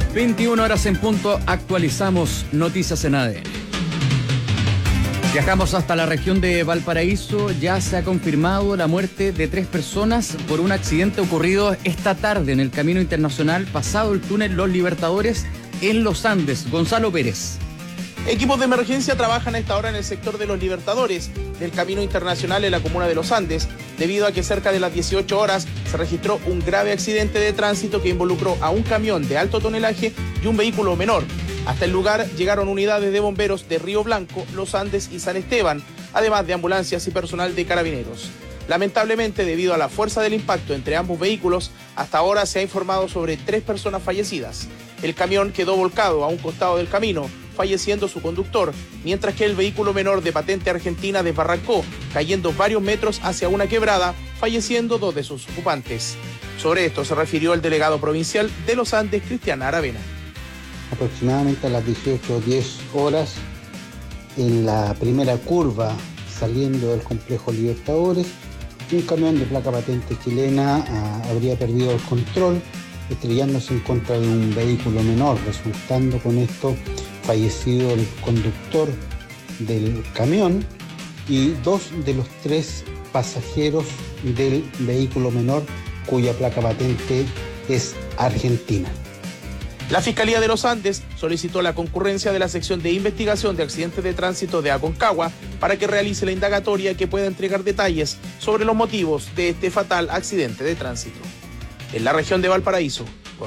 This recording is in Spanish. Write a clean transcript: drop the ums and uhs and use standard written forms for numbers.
21 horas en punto, actualizamos noticias en ADN. Viajamos hasta la región de Valparaíso. Ya se ha confirmado la muerte de 3 personas por un accidente ocurrido esta tarde en el Camino Internacional, pasado el túnel Los Libertadores en Los Andes. Gonzalo Pérez. Equipos de emergencia trabajan a esta hora en el sector de Los Libertadores del Camino Internacional en la comuna de Los Andes, debido a que cerca de las 18 horas se registró un grave accidente de tránsito que involucró a un camión de alto tonelaje y un vehículo menor. Hasta el lugar llegaron unidades de bomberos de Río Blanco, Los Andes y San Esteban, además de ambulancias y personal de carabineros. Lamentablemente, debido a la fuerza del impacto entre ambos vehículos, hasta ahora se ha informado sobre 3 personas fallecidas. El camión quedó volcado a un costado del camino, falleciendo su conductor, mientras que el vehículo menor de patente argentina desbarrancó, cayendo varios metros hacia una quebrada, falleciendo 2 de sus ocupantes. Sobre esto se refirió el delegado provincial de Los Andes, Cristian Aravena. Aproximadamente a las 18:10 horas, en la primera curva saliendo del complejo Libertadores, un camión de placa patente chilena habría perdido el control, estrellándose en contra de un vehículo menor, resultando con esto fallecido el conductor del camión y 2 de los 3 pasajeros del vehículo menor, cuya placa patente es argentina. La Fiscalía de Los Andes solicitó la concurrencia de la sección de investigación de accidentes de tránsito de Aconcagua para que realice la indagatoria que pueda entregar detalles sobre los motivos de este fatal accidente de tránsito. En la región de Valparaíso,